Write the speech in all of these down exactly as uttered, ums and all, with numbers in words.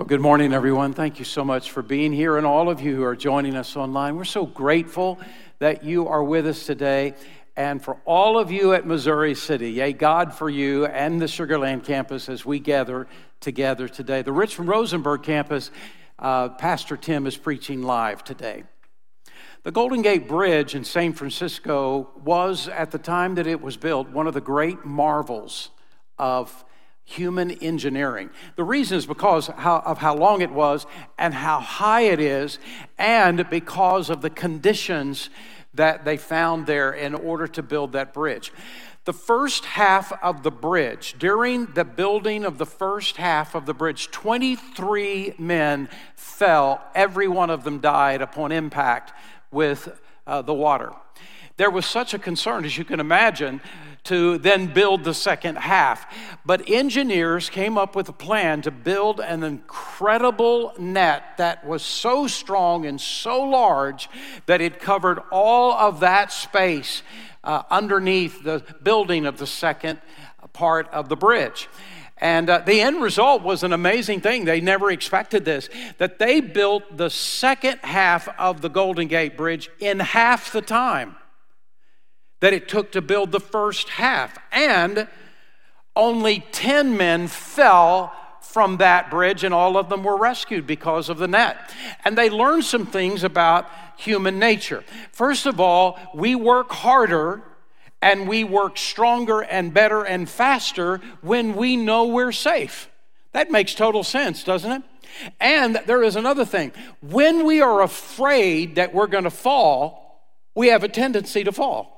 Good morning, everyone. Thank you so much for being here, and all of you who are joining us online. We're so grateful that you are with us today, and for all of you at Missouri City. Yay, God for you and the Sugar Land campus as we gather together today. The Richmond Rosenberg campus, uh, Pastor Tim is preaching live today. The Golden Gate Bridge in San Francisco was, at the time that it was built, one of the great marvels of human engineering. The reason is because how, of how long it was and how high it is, and because of the conditions that they found there in order to build that bridge. The first half of the bridge, during the building of the first half of the bridge, twenty-three men fell. Every one of them died upon impact with uh, the water. There was such a concern, as you can imagine, to then build the second half. But engineers came up with a plan to build an incredible net that was so strong and so large that it covered all of that space uh, underneath the building of the second part of the bridge. And uh, the end result was an amazing thing. They never expected this, that they built the second half of the Golden Gate Bridge in half the time that it took to build the first half. And only ten men fell from that bridge, and all of them were rescued because of the net. And they learned some things about human nature. First of all, we work harder and we work stronger and better and faster when we know we're safe. That makes total sense, doesn't it? And there is another thing. When we are afraid that we're going to fall, we have a tendency to fall.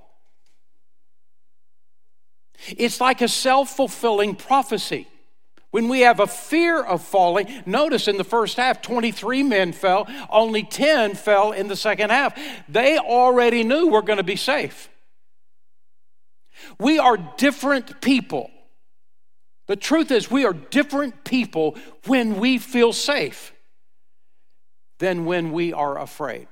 It's like a self-fulfilling prophecy. When we have a fear of falling, notice in the first half, twenty-three men fell, only ten fell in the second half. They already knew we're going to be safe. We are different people. The truth is, we are different people when we feel safe than when we are afraid.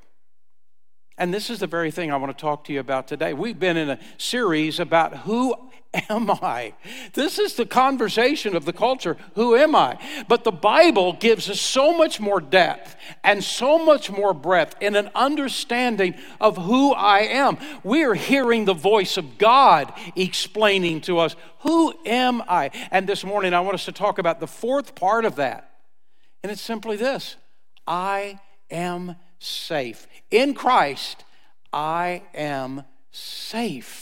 And this is the very thing I want to talk to you about today. We've been in a series about who am I? This is the conversation of the culture. Who am I? But the Bible gives us so much more depth and so much more breadth in an understanding of who I am. We are hearing the voice of God explaining to us, who am I? And this morning I want us to talk about the fourth part of that. And it's simply this: I am safe. In Christ, I am safe.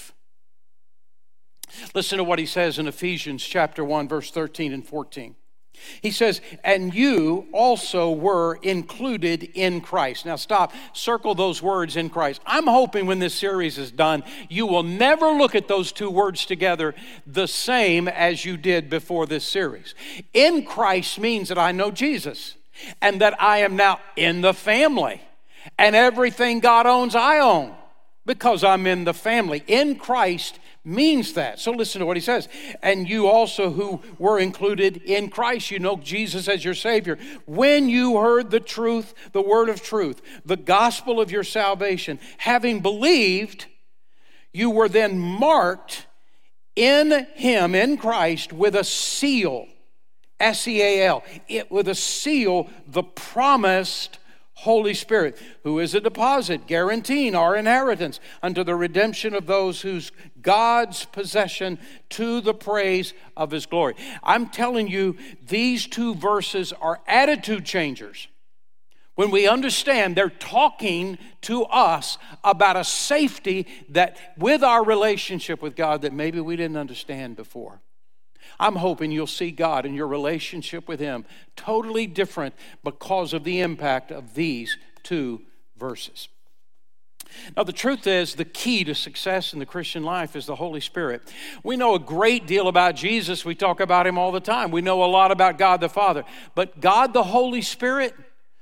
Listen to what he says in Ephesians chapter one, verse thirteen and fourteen. He says, and you also were included in Christ. Now stop, circle those words, in Christ. I'm hoping when this series is done, you will never look at those two words together the same as you did before this series. In Christ means that I know Jesus and that I am now in the family. And everything God owns, I own, because I'm in the family. In Christ means that. So listen to what he says. And you also who were included in Christ, you know Jesus as your Savior, when you heard the truth, the word of truth, the gospel of your salvation, having believed, you were then marked in him, in Christ, with a seal, S E A L, it, with a seal, the promised Holy Spirit, who is a deposit guaranteeing our inheritance unto the redemption of those whose God's possession, to the praise of his glory. I'm telling you, these two verses are attitude changers. When we understand they're talking to us about a safety that with our relationship with God that maybe we didn't understand before. I'm hoping you'll see God and your relationship with him totally different because of the impact of these two verses. Now, the truth is, the key to success in the Christian life is the Holy Spirit. We know a great deal about Jesus. We talk about him all the time. We know a lot about God the Father. But God the Holy Spirit,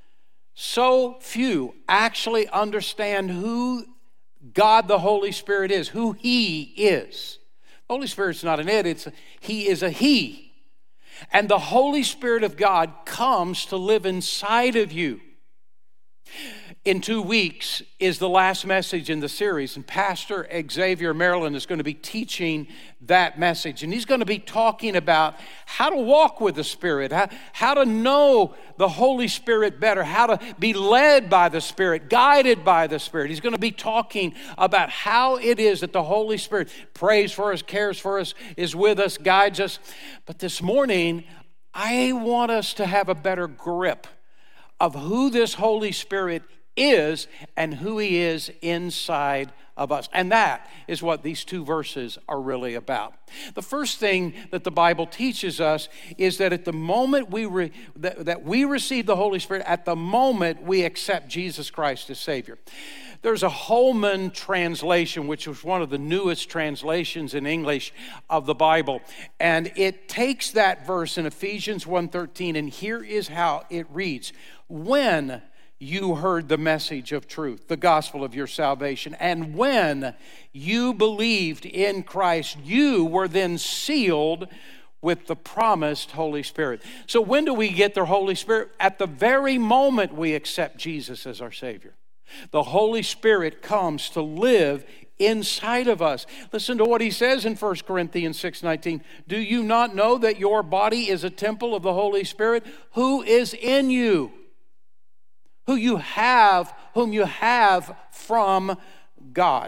so few actually understand who God the Holy Spirit is, who he is. The Holy Spirit's not an it, it's a, he is a he. And the Holy Spirit of God comes to live inside of you. In two weeks is the last message in the series, and Pastor Xavier Maryland is going to be teaching that message. And he's going to be talking about how to walk with the Spirit, how, how to know the Holy Spirit better, how to be led by the Spirit, guided by the Spirit. He's going to be talking about how it is that the Holy Spirit prays for us, cares for us, is with us, guides us. But this morning, I want us to have a better grip of who this Holy Spirit is and who he is inside of us. And that is what these two verses are really about. The first thing that the Bible teaches us is that at the moment we re, that, that we receive the Holy Spirit, at the moment we accept Jesus Christ as Savior. There's a Holman translation, which was one of the newest translations in English of the Bible. And it takes that verse in Ephesians one thirteen, and here is how it reads. When you heard the message of truth, the gospel of your salvation, and when you believed in Christ, you were then sealed with the promised Holy Spirit. So when do we get the Holy Spirit? At the very moment we accept Jesus as our Savior. The Holy Spirit comes to live inside of us. Listen to what he says in First Corinthians six nineteen. Do you not know that your body is a temple of the Holy Spirit who is in you? Who you have, whom you have from God.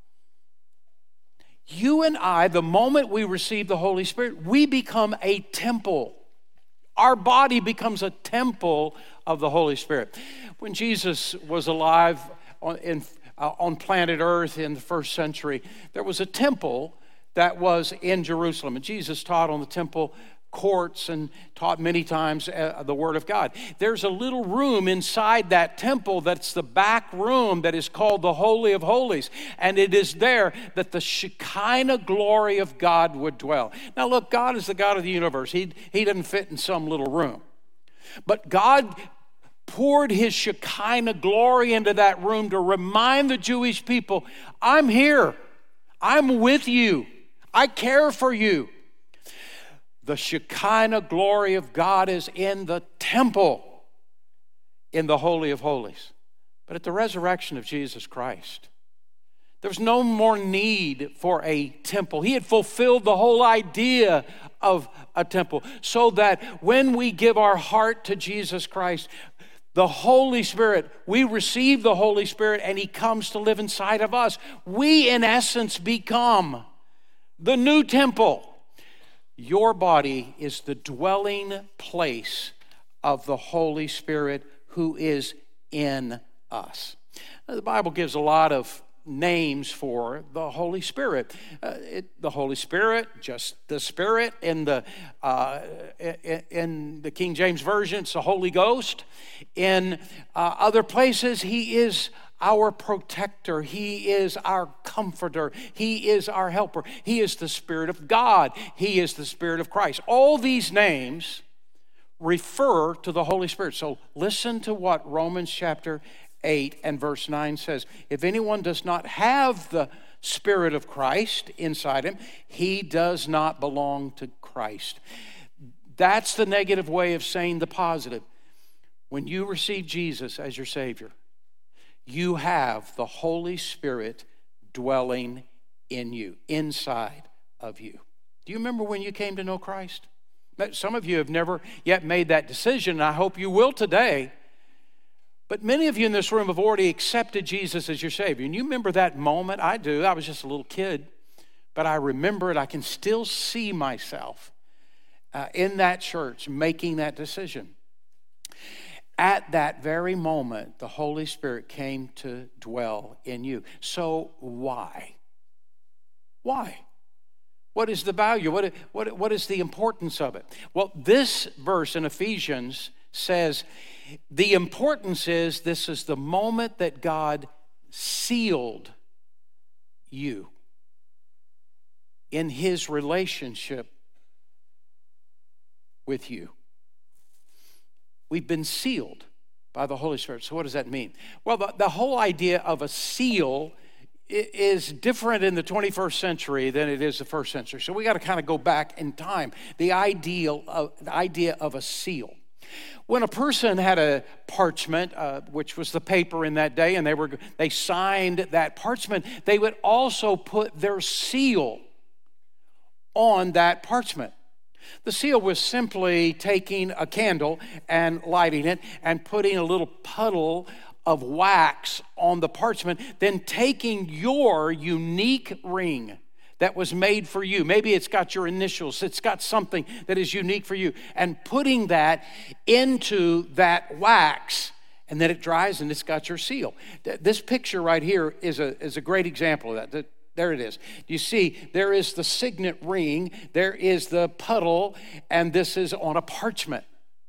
You and I, the moment we receive the Holy Spirit, we become a temple. Our body becomes a temple of the Holy Spirit. When Jesus was alive on, in, uh, on planet Earth in the first century, there was a temple that was in Jerusalem. And Jesus taught on the temple courts and taught many times uh, the Word of God. There's a little room inside that temple that's the back room that is called the Holy of Holies. And it is there that the Shekinah glory of God would dwell. Now look, God is the God of the universe. He, he doesn't fit in some little room. But God poured his Shekinah glory into that room to remind the Jewish people, I'm here. I'm with you. I care for you. The Shekinah glory of God is in the temple, in the Holy of Holies. But at the resurrection of Jesus Christ, there was no more need for a temple. He had fulfilled the whole idea of a temple, so that when we give our heart to Jesus Christ, the Holy Spirit, we receive the Holy Spirit and he comes to live inside of us. We, in essence, become the new temple. Your body is the dwelling place of the Holy Spirit who is in us. Now, the Bible gives a lot of names for the Holy Spirit. Uh, it, the Holy Spirit, just the Spirit. In the uh, in, in the King James Version, it's the Holy Ghost. In uh, other places, he is our protector. He is our comforter. He is our helper. He is the Spirit of God. He is the Spirit of Christ. All these names refer to the Holy Spirit. So listen to what Romans chapter eight and verse nine says. If anyone does not have the Spirit of Christ inside him, he does not belong to Christ. That's the negative way of saying the positive. When you receive Jesus as your Savior, you have the Holy Spirit dwelling in you, inside of you. Do you remember when you came to know Christ? Some of you have never yet made that decision, and I hope you will today. But many of you in this room have already accepted Jesus as your Savior. And you remember that moment? I do. I was just a little kid. But I remember it. I can still see myself uh, in that church making that decision. At that very moment, the Holy Spirit came to dwell in you. So why? Why? What is the value? What, what, what is the importance of it? Well, this verse in Ephesians says the importance is this is the moment that God sealed you in his relationship with you. We've been sealed by the Holy Spirit. So what does that mean? Well, the, the whole idea of a seal is different in the twenty-first century than it is the first century. So we got to kind of go back in time. The ideal of, the idea of a seal. When a person had a parchment, uh, which was the paper in that day, and they were they signed that parchment, they would also put their seal on that parchment. The seal was simply taking a candle and lighting it and putting a little puddle of wax on the parchment, then taking your unique ring that was made for you. Maybe it's got your initials, it's got something that is unique for you, and putting that into that wax, and then it dries and it's got your seal. This picture right here is a, is a great example of that. There it is. You see, there is the signet ring, there is the puddle, and this is on a parchment.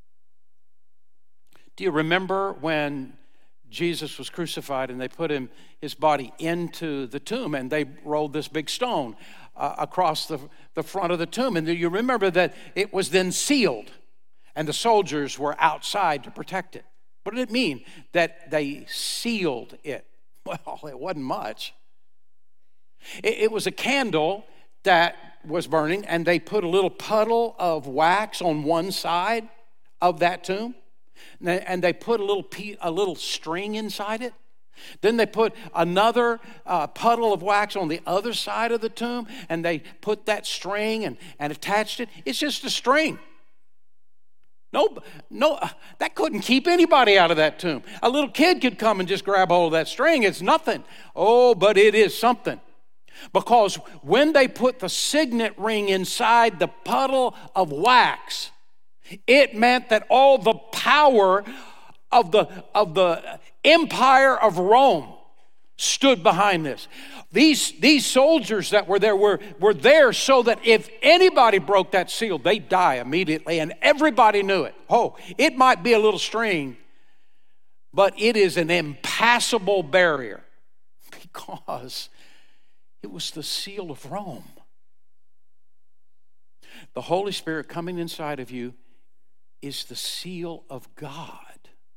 Do you remember when Jesus was crucified and they put him, his body into the tomb, and they rolled this big stone uh, across the, the front of the tomb? And do you remember that it was then sealed and the soldiers were outside to protect it? What did it mean that they sealed it? Well, it wasn't much. It, it was a candle that was burning, and they put a little puddle of wax on one side of that tomb. And they put a little a little string inside it. Then they put another uh, puddle of wax on the other side of the tomb, and they put that string and, and attached it. It's just a string. No, no, uh, that couldn't keep anybody out of that tomb. A little kid could come and just grab hold of that string. It's nothing. Oh, but it is something. Because when they put the signet ring inside the puddle of wax, it meant that all the power of the, of the empire of Rome stood behind this. These, these soldiers that were there were, were there so that if anybody broke that seal, they'd die immediately, and everybody knew it. Oh, it might be a little string, but it is an impassable barrier because it was the seal of Rome. The Holy Spirit coming inside of you is the seal of God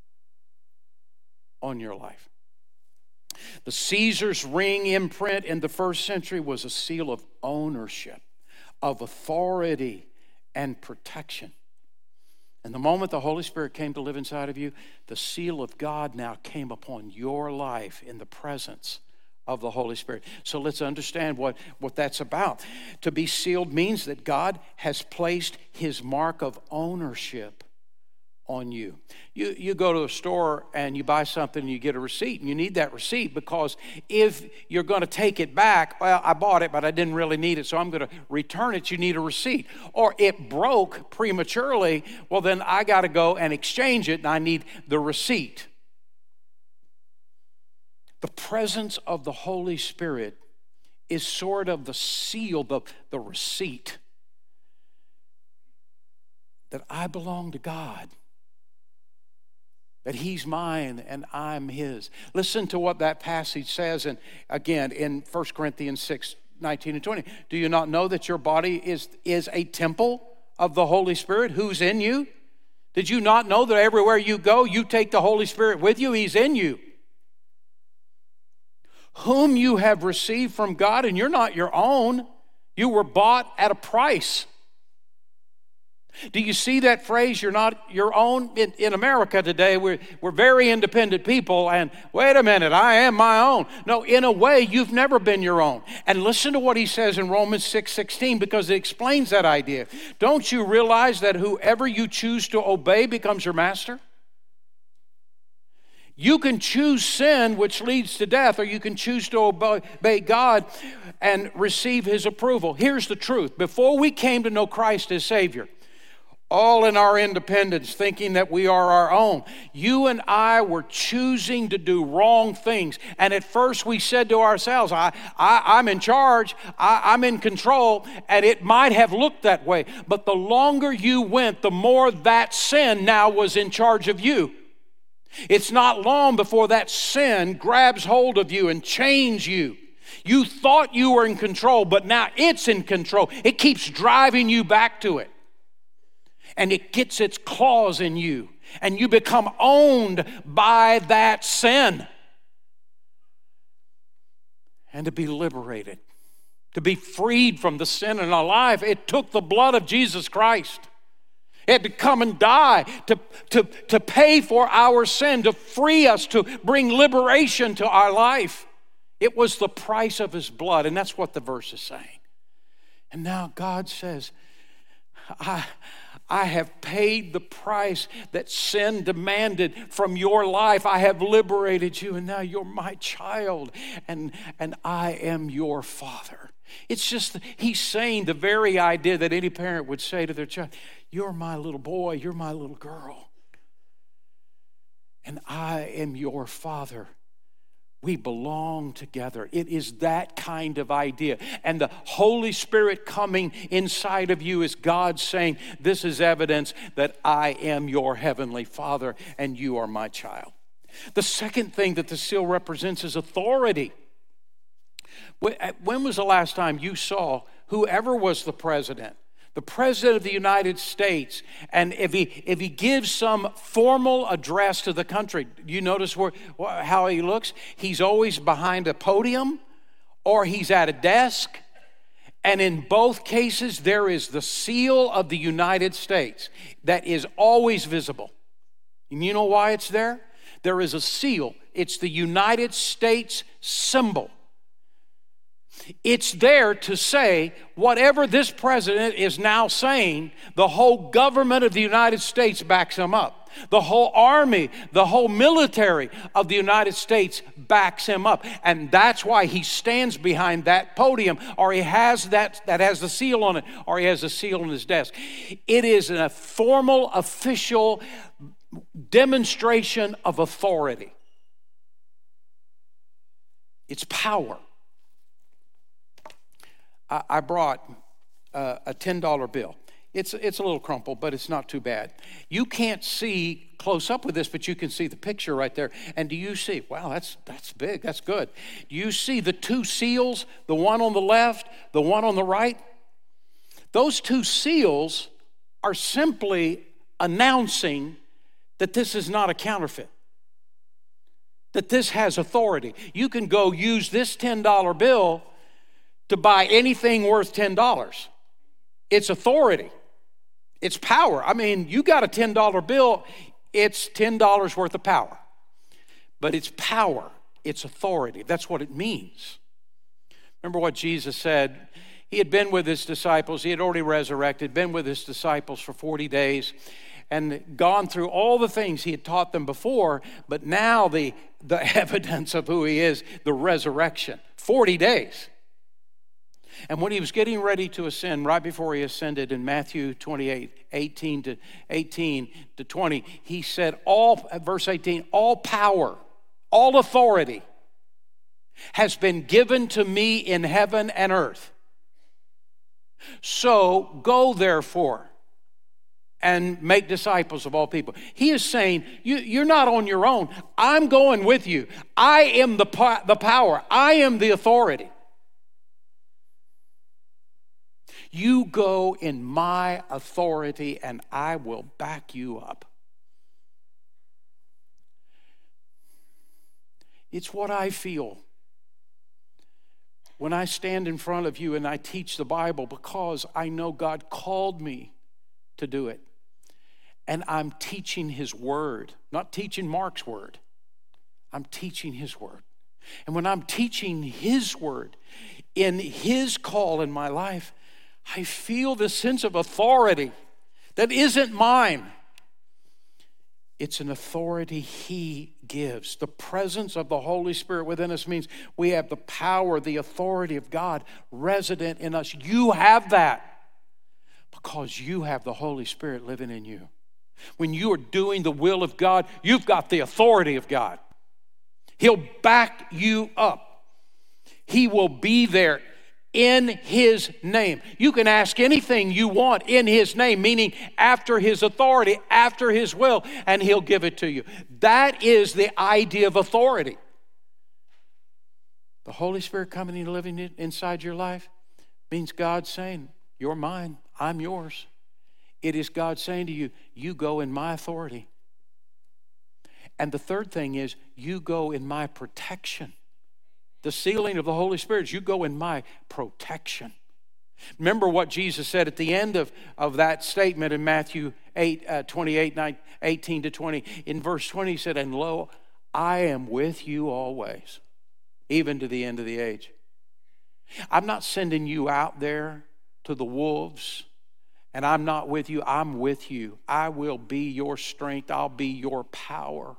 on your life. The Caesar's ring imprint in the first century was a seal of ownership, of authority, and protection. And the moment the Holy Spirit came to live inside of you, the seal of God now came upon your life in the presence of the Holy Spirit. So let's understand what, what that's about. To be sealed means that God has placed his mark of ownership on you. You you go to a store and you buy something and you get a receipt, and you need that receipt because if you're going to take it back, well, I bought it, but I didn't really need it, so I'm going to return it. You need a receipt. Or it broke prematurely, well, then I got to go and exchange it, and I need the receipt. The presence of the Holy Spirit is sort of the seal, the, the receipt that I belong to God, that he's mine and I'm his. Listen to what that passage says, and again in First Corinthians six, nineteen and twenty. Do you not know that your body is, is a temple of the Holy Spirit who's in you? Did you not know that everywhere you go, you take the Holy Spirit with you? He's in you. Whom you have received from God, and you're not your own. You were bought at a price. Do you see that phrase, you're not your own? In, in America today, we're, we're very independent people, and wait a minute, I am my own. No, in a way, you've never been your own. And listen to what he says in Romans six sixteen, because it explains that idea. Don't you realize that whoever you choose to obey becomes your master? You can choose sin, which leads to death, or you can choose to obey God and receive his approval. Here's the truth. Before we came to know Christ as Savior, all in our independence, thinking that we are our own, you and I were choosing to do wrong things. And at first we said to ourselves, I, I, I'm in charge, I, I'm in control, and it might have looked that way. But the longer you went, the more that sin now was in charge of you. It's not long before that sin grabs hold of you and chains you. You thought you were in control, but now it's in control. It keeps driving you back to it. And it gets its claws in you. And you become owned by that sin. And to be liberated, to be freed from the sin in our life, it took the blood of Jesus Christ. He had to come and die to, to, to pay for our sin, to free us, to bring liberation to our life. It was the price of his blood, and that's what the verse is saying. And now God says, I, I have paid the price that sin demanded from your life. I have liberated you, and now you're my child, and, and I am your father. It's just, he's saying the very idea that any parent would say to their child, you're my little boy, you're my little girl, and I am your father. We belong together. It is that kind of idea. And the Holy Spirit coming inside of you is God saying, this is evidence that I am your heavenly Father and you are my child. The second thing that the seal represents is authority. When was the last time you saw whoever was the president, the president of the United States, and if he if he gives some formal address to the country, do you notice where, how he looks? He's always behind a podium or he's at a desk. And in both cases, there is the seal of the United States that is always visible. And you know why it's there? There is a seal. It's the United States symbol. It's there to say whatever this president is now saying, the whole government of the United States backs him up. The whole army, the whole military of the United States backs him up. And that's why he stands behind that podium, or he has that, that has the seal on it, or he has a seal on his desk. It is a formal, official demonstration of authority. It's power. I brought uh, a ten dollar bill. It's, it's a little crumpled, but it's not too bad. You can't see close up with this, but you can see the picture right there. And do you see, wow, that's, that's big, that's good. Do you see the two seals, the one on the left, the one on the right? Those two seals are simply announcing that this is not a counterfeit, that this has authority. You can go use this ten dollar bill to buy anything worth ten dollars. It's authority. It's power. I mean, you got a ten dollar bill, it's ten dollars worth of power. But it's power. It's authority. That's what it means. Remember what Jesus said? He had been with his disciples. He had already resurrected, been with his disciples for forty days, and gone through all the things he had taught them before, but now the, the evidence of who he is, the resurrection. forty days. And when he was getting ready to ascend, right before he ascended in Matthew twenty-eight, eighteen to eighteen to twenty, he said, all, verse eighteen, all power, all authority has been given to me in heaven and earth. So go therefore and make disciples of all people. He is saying, you, you're not on your own. I'm going with you. I am the, the power. I am the authority. You go in my authority and I will back you up. It's what I feel when I stand in front of you and I teach the Bible, because I know God called me to do it. And I'm teaching his word, not teaching Mark's word. I'm teaching his word. And when I'm teaching his word in his call in my life, I feel this sense of authority that isn't mine. It's an authority he gives. The presence of the Holy Spirit within us means we have the power, the authority of God resident in us. You have that because you have the Holy Spirit living in you. When you are doing the will of God, you've got the authority of God. He'll back you up. He will be there in his name. You can ask anything you want in his name, meaning after his authority, after his will, and he'll give it to you. That is the idea of authority. The Holy Spirit coming and living inside your life means God saying, you're mine, I'm yours. It is God saying to you, you go in my authority. And the third thing is, you go in my protection. The sealing of the Holy Spirit is you go in my protection. Remember what Jesus said at the end of, of that statement in Matthew eight, uh, twenty-eight, eighteen to twenty. In verse twenty, he said, and lo, I am with you always, even to the end of the age. I'm not sending you out there to the wolves, and I'm not with you. I'm with you. I will be your strength. I'll be your power.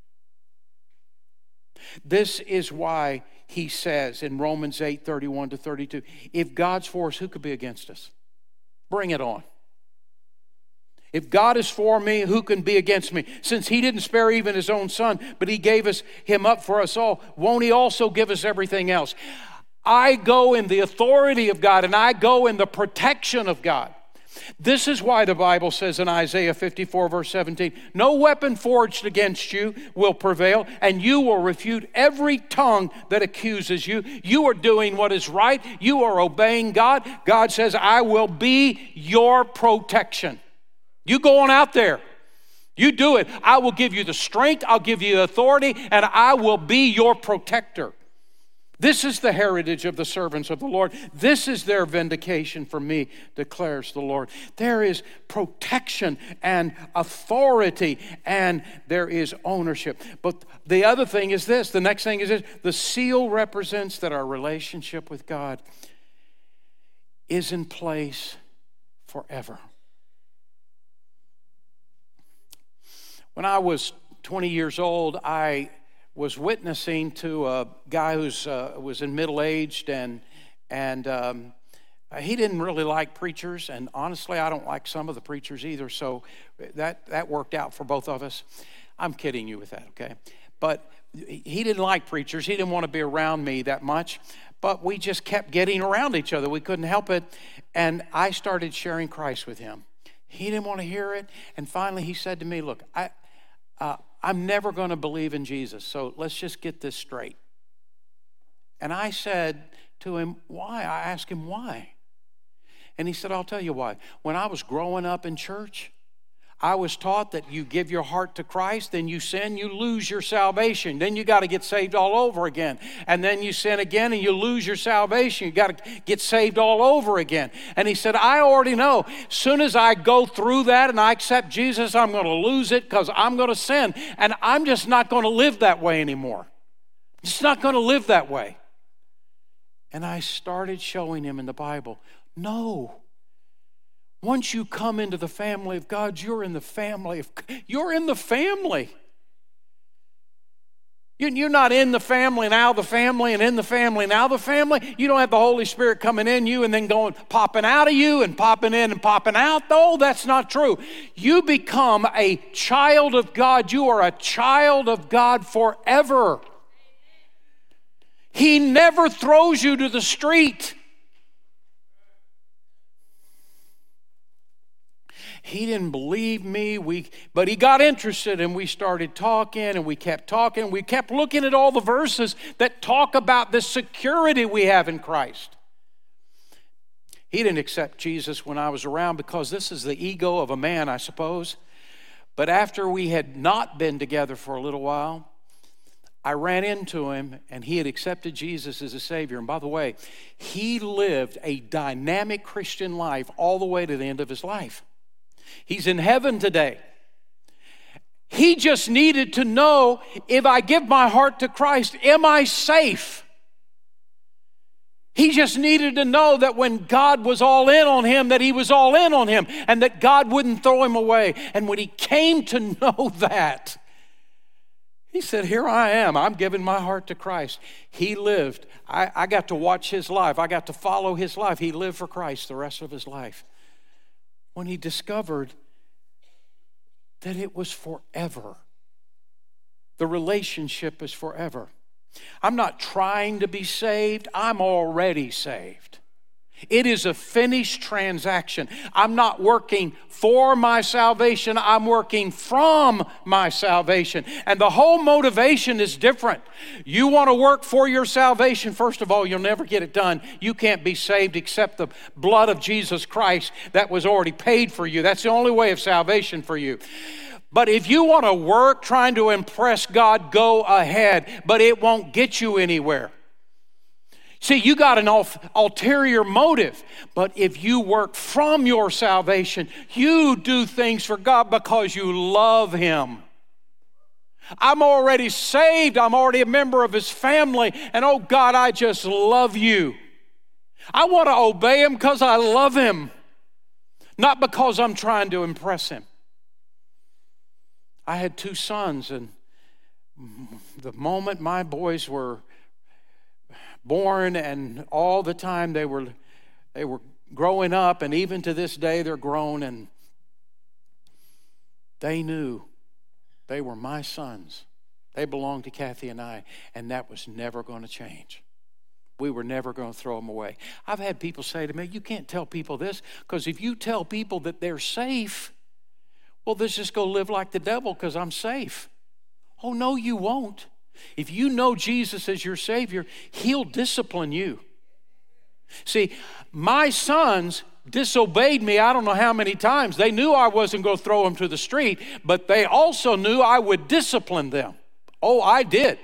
This is why he says in Romans eight, thirty-one to thirty-two, if God's for us, who could be against us? Bring it on. If God is for me, who can be against me? Since he didn't spare even his own son, but he gave us him up for us all, won't he also give us everything else? I go in the authority of God, and I go in the protection of God. This is why the Bible says in Isaiah fifty-four, verse seventeen, no weapon forged against you will prevail, and you will refute every tongue that accuses you. You are doing what is right. You are obeying God. God says, I will be your protection. You go on out there. You do it. I will give you the strength. I'll give you the authority, and I will be your protector. This is the heritage of the servants of the Lord. This is their vindication for me, declares the Lord. There is protection and authority, and there is ownership. But the other thing is this. The next thing is this. The seal represents that our relationship with God is in place forever. When I was twenty years old, I was witnessing to a guy who's uh, was in middle aged, and and um, he didn't really like preachers, and honestly, I don't like some of the preachers either. So that that worked out for both of us. I'm kidding you with that, okay? But he didn't like preachers. He didn't want to be around me that much. But we just kept getting around each other. We couldn't help it, and I started sharing Christ with him. He didn't want to hear it, and finally, he said to me, "Look, I." Uh, I'm never going to believe in Jesus, so let's just get this straight. And I said to him, why? I asked him why. And he said, I'll tell you why. When I was growing up in church, I was taught that you give your heart to Christ, then you sin, you lose your salvation. Then you got to get saved all over again. And then you sin again and you lose your salvation. You got to get saved all over again. And he said, I already know. As soon as I go through that and I accept Jesus, I'm going to lose it because I'm going to sin. And I'm just not going to live that way anymore. I'm just not going to live that way. And I started showing him in the Bible, no. Once you come into the family of God, you're in the family of you're in the family. You're not in the family and out of the family and in the family and out of the family. You don't have the Holy Spirit coming in you and then going popping out of you and popping in and popping out. No, that's not true. You become a child of God. You are a child of God forever. He never throws you to the street. He didn't believe me, we, but he got interested, and we started talking, and we kept talking. We kept looking at all the verses that talk about the security we have in Christ. He didn't accept Jesus when I was around because this is the ego of a man, I suppose. But after we had not been together for a little while, I ran into him, and he had accepted Jesus as a Savior. And by the way, he lived a dynamic Christian life all the way to the end of his life. He's in heaven today. He just needed to know, if I give my heart to Christ, am I safe? He just needed to know that when God was all in on him, that he was all in on him, and that God wouldn't throw him away. And when he came to know that, he said, here I am. I'm giving my heart to Christ. He lived. I, I got to watch his life. I got to follow his life. He lived for Christ the rest of his life. When he discovered that it was forever. The relationship is forever. I'm not trying to be saved. I'm already saved. It is a finished transaction. I'm not working for my salvation. I'm working from my salvation. And the whole motivation is different. You want to work for your salvation, first of all, you'll never get it done. You can't be saved except the blood of Jesus Christ that was already paid for you. That's the only way of salvation for you. But if you want to work trying to impress God, go ahead. But it won't get you anywhere. See, you got an ulterior motive, but if you work from your salvation, you do things for God because you love Him. I'm already saved. I'm already a member of His family. And oh God, I just love you. I want to obey Him because I love Him, not because I'm trying to impress Him. I had two sons, and the moment my boys were born and all the time they were they were growing up, and even to this day they're grown, and they knew they were my sons. They belonged to Kathy and I, and that was never going to change. We were never going to throw them away. I've had people say to me, you can't tell people this, because if you tell people that they're safe, well, let's just go live like the devil because I'm safe. Oh, no, you won't. If you know Jesus as your Savior, He'll discipline you. See, my sons disobeyed me I don't know how many times. They knew I wasn't going to throw them to the street, but they also knew I would discipline them. Oh, I did.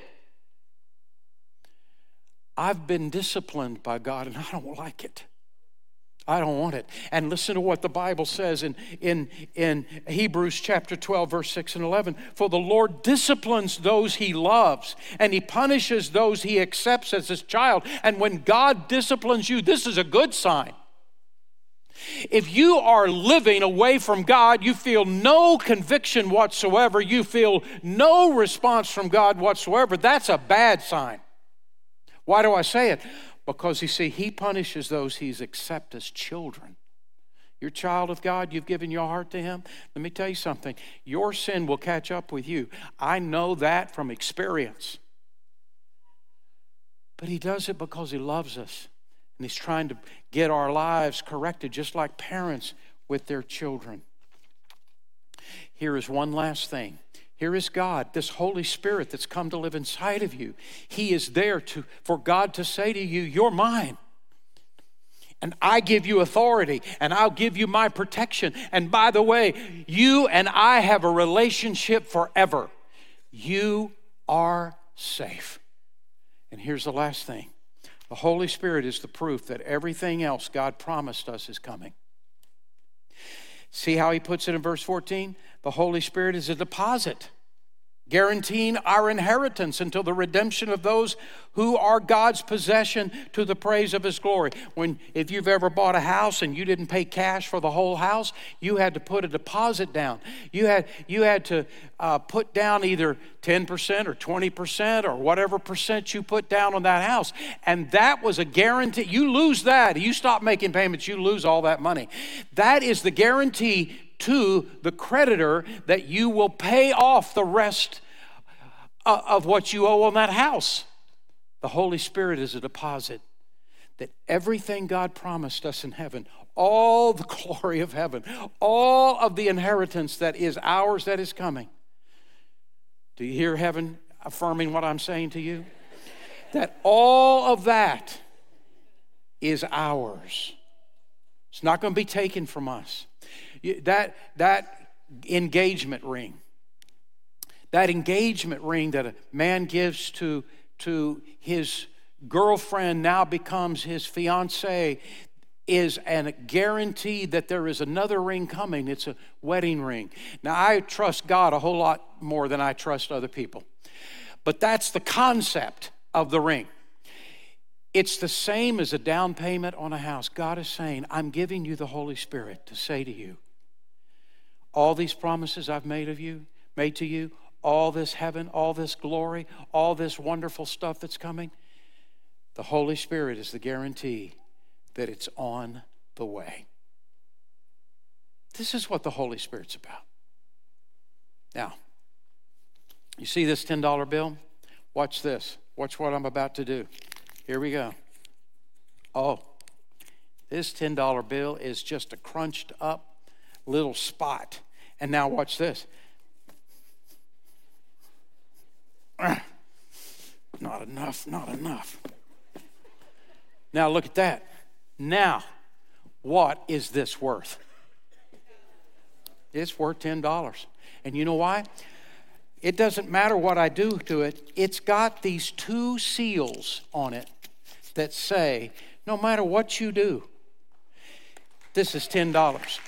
I've been disciplined by God, and I don't like it. I don't want it. And listen to what the Bible says in, in, in Hebrews chapter twelve, verse six and eleven. For the Lord disciplines those He loves, and He punishes those He accepts as His child. And when God disciplines you, this is a good sign. If you are living away from God, you feel no conviction whatsoever, you feel no response from God whatsoever, that's a bad sign. Why do I say it? Because, you see, He punishes those He's accepted as children. You're a child of God, you've given your heart to Him. Let me tell you something. Your sin will catch up with you. I know that from experience. But He does it because He loves us. And He's trying to get our lives corrected, just like parents with their children. Here is one last thing. Here is God, this Holy Spirit that's come to live inside of you. He is there to, for God to say to you, you're mine. And I give you authority, and I'll give you my protection. And by the way, you and I have a relationship forever. You are safe. And here's the last thing. The Holy Spirit is the proof that everything else God promised us is coming. See how He puts it in verse fourteen? The Holy Spirit is a deposit, guaranteeing our inheritance until the redemption of those who are God's possession to the praise of His glory. When, if you've ever bought a house and you didn't pay cash for the whole house, you had to put a deposit down. You had, you had to uh, put down either ten percent or twenty percent or whatever percent you put down on that house. And that was a guarantee. You lose that. You stop making payments, you lose all that money. That is the guarantee to the creditor that you will pay off the rest of what you owe on that house. The Holy Spirit is a deposit that everything God promised us in heaven, all the glory of heaven, all of the inheritance that is ours that is coming. Do you hear heaven affirming what I'm saying to you? That all of that is ours. It's not going to be taken from us. That, that engagement ring, that engagement ring that a man gives to, to his girlfriend, now becomes his fiancée, is a guarantee that there is another ring coming. It's a wedding ring. Now, I trust God a whole lot more than I trust other people. But that's the concept of the ring. It's the same as a down payment on a house. God is saying, I'm giving you the Holy Spirit to say to you, all these promises I've made of you, made to you, all this heaven, all this glory, all this wonderful stuff that's coming, the Holy Spirit is the guarantee that it's on the way. This is what the Holy Spirit's about. Now, you see this ten dollar bill? Watch this. Watch what I'm about to do. Here we go. Oh, this ten dollar bill is just a crunched up little spot. And now watch this. Not enough, not enough. Now look at that. Now, what is this worth? It's worth ten dollars. And you know why? It doesn't matter what I do to it. It's got these two seals on it that say, no matter what you do, this is ten dollars.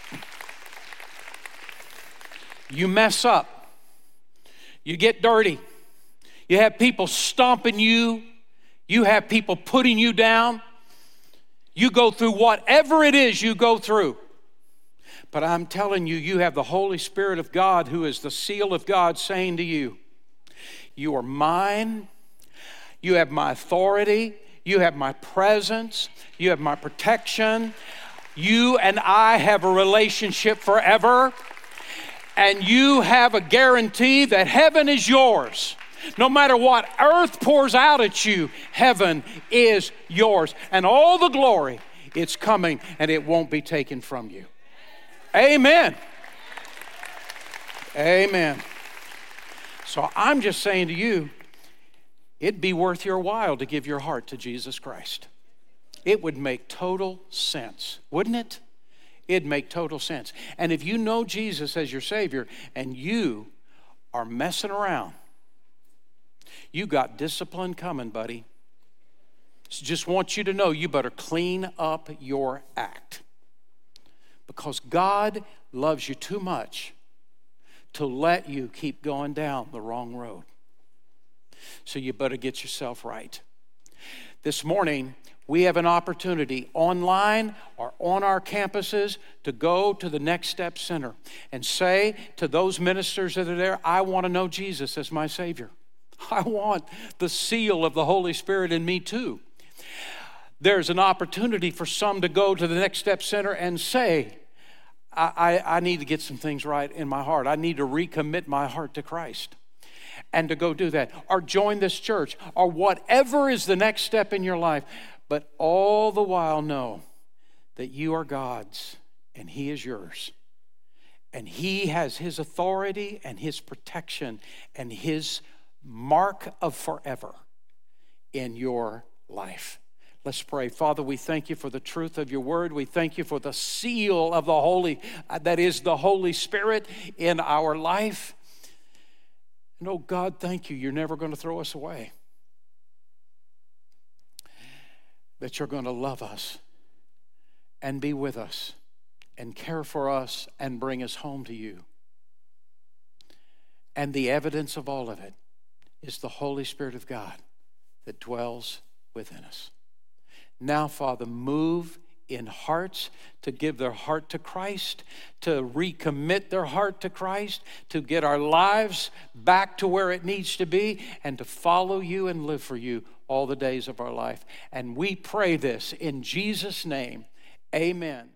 You mess up. You get dirty. You have people stomping you. You have people putting you down. You go through whatever it is you go through. But I'm telling you, you have the Holy Spirit of God, who is the seal of God, saying to you, you are mine. You have my authority. You have my presence. You have my protection. You and I have a relationship forever. And you have a guarantee that heaven is yours. No matter what earth pours out at you, heaven is yours. And all the glory, it's coming and it won't be taken from you. Amen. Amen. So I'm just saying to you, it'd be worth your while to give your heart to Jesus Christ. It would make total sense, wouldn't it? It'd make total sense. And if you know Jesus as your Savior and you are messing around, you got discipline coming, buddy. So just want you to know you better clean up your act. Because God loves you too much to let you keep going down the wrong road. So you better get yourself right. This morning, we have an opportunity online or on our campuses to go to the Next Step Center and say to those ministers that are there, I want to know Jesus as my Savior. I want the seal of the Holy Spirit in me too. There's an opportunity for some to go to the Next Step Center and say, I, I, I need to get some things right in my heart. I need to recommit my heart to Christ. And to go do that. Or join this church. Or whatever is the next step in your life. But all the while know that you are God's and He is yours. And He has His authority and His protection and His mark of forever in your life. Let's pray. Father, we thank you for the truth of your word. We thank you for the seal of the Holy, that is the Holy Spirit in our life. And oh God, thank you. You're never going to throw us away. That you're going to love us and be with us and care for us and bring us home to you. And the evidence of all of it is the Holy Spirit of God that dwells within us. Now, Father, move in hearts to give their heart to Christ, to recommit their heart to Christ, to get our lives back to where it needs to be, and to follow you and live for you all the days of our life. And we pray this in Jesus' name. Amen.